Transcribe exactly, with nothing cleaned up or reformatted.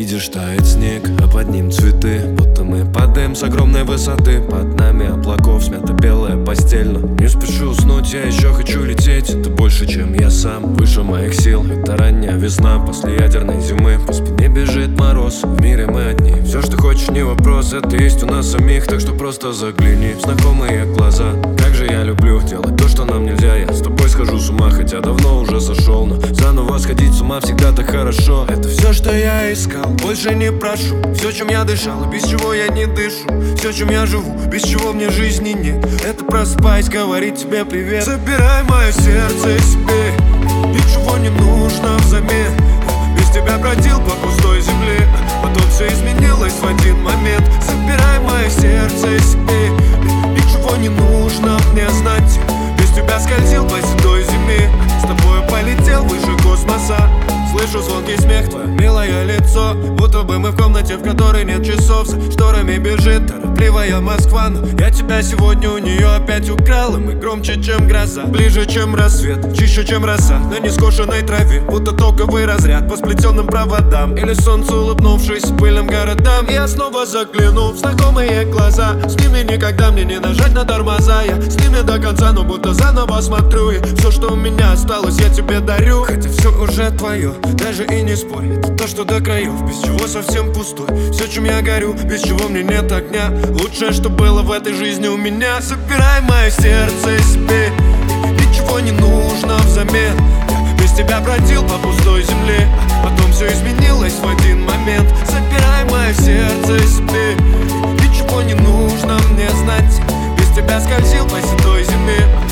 видишь, тает снег, а под ним цветы. Будто мы падаем с огромной высоты. Под нами облаков смята белая постель. Но не спешу уснуть, я еще хочу лететь. Ты больше, чем я сам, выше моих сил. Это ранняя весна после ядерной зимы. По спине бежит мороз, в мире мы одни. Все, что хочешь, не вопрос, это есть у нас самих. Так что просто загляни в знакомые глаза. Как же я люблю делать то, что нам нельзя. Я с тобой схожу с ума, хотя давно уже сошел. Но заново сходить с ума всегда так хорошо. Это все, что я искал, больше не прошу. Все, чем я дышал, и без чего я не дышу. Все, чем я живу, без чего мне жизни нет. Это просыпаясь, говорить тебе привет. Забирай мое сердце себе, ничего не нужно взамен. Без тебя бродил по пустой земле, потом все изменилось в один момент. Забирай мое сердце себе, ничего не нужно мне знать. Без тебя скользил по седой зиме, с тобой полетел выше космоса. Слышу звонкий смех, твое милое лицо, будто бы мы в комнате, в которой нет часов. За шторами бежит торопливая Москва, но я тебя сегодня у нее опять украл. И мы громче, чем гроза, ближе, чем рассвет, чище, чем роса на нескошенной траве. Будто токовый разряд по сплетенным проводам, или солнце, улыбнувшись пыльным городам. Я снова загляну в знакомые глаза, с ними никогда мне не нажать на тормоза. Я с ними до конца, но будто заново смотрю. И все, что у меня осталось, я тебе дарю. Хотя все уже твое, даже и не спорь, это то, что до краев, без чего совсем пустой. Все, чем я горю, без чего мне нет огня. Лучшее, что было в этой жизни у меня. Забирай мое сердце себе, ничего не нужно взамен. Я без тебя бродил по пустой земле, потом все изменилось в один момент. Забирай мое сердце себе, ничего не нужно мне знать. Без тебя скользил по седой зиме,